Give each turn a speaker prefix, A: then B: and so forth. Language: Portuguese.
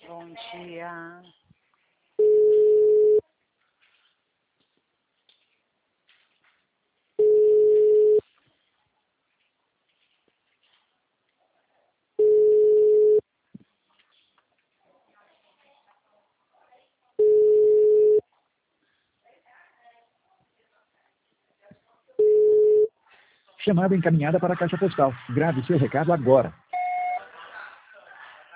A: Bom dia.
B: Chamada encaminhada para a caixa postal. Grave seu recado agora.